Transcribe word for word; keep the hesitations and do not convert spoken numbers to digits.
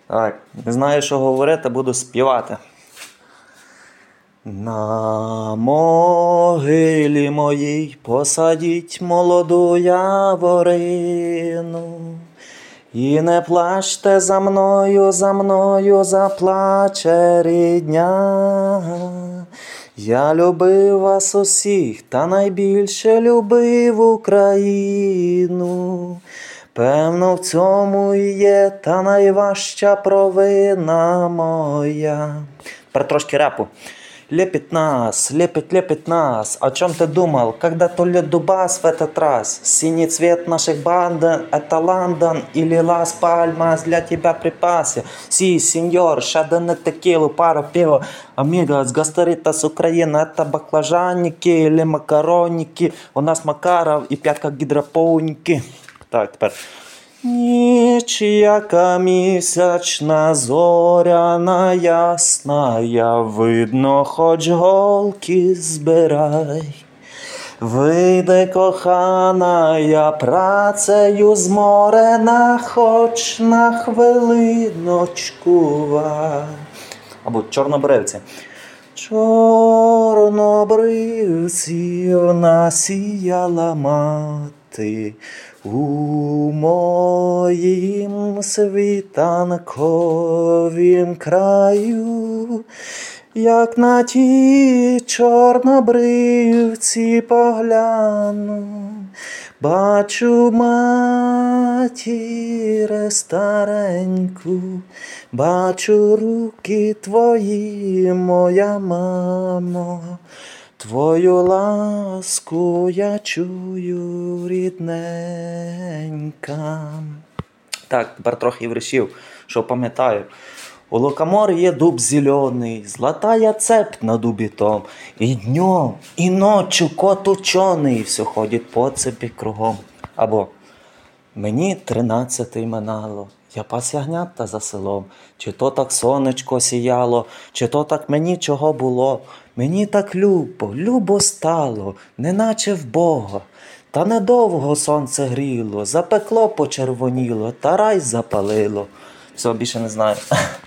Так, не знаю, що говорити, буду співати. На могилі моїй посадіть молоду яворину. І не плачте за мною, за мною заплаче рідня. Я любив вас усіх, та найбільше любив Україну. Певно, в цьому і є та найважча провина моя. Тепер трошки репу. Лепит нас, лепит, лепит нас. О чем ты думал, когда тулит Дубас в этот раз? Синий цвет наших банден, это Лондон или Лас-Пальмас для тебя припасы. Си, сеньор, шадене текилу, пара пива. Амигос, гастарита с Украины, это баклажанники или макароники. У нас Макаров и пятка гидропоники. Так, тепер. Ніч, яка місячна, зоряна, ясная, видно, хоч голки збирай. Вийде коханая, працею зморена, хоч на хвилиночку вай. Або чорнобривці. Чорнобривців насіяла мати у моїм світанковім краю. Як на ті чорнобривці погляну, бачу матір стареньку, бачу руки твої, моя мамо, твою ласку я чую, рідненька. Так, тепер трохи віршів, що пам'ятаю. У лукомор'я є дуб зелений, золотая цепь на дубі том. І днем, і ночью кот учений, все ходить по цепі кругом. Або мені тринадцятий минало, я пас ягнята за селом. Чи то так сонечко сіяло, чи то так мені чого було. Мені так любо, любо стало, неначе в Бога. Та недовго сонце гріло, запекло почервоніло, та рай запалило. Все, більше не знаю.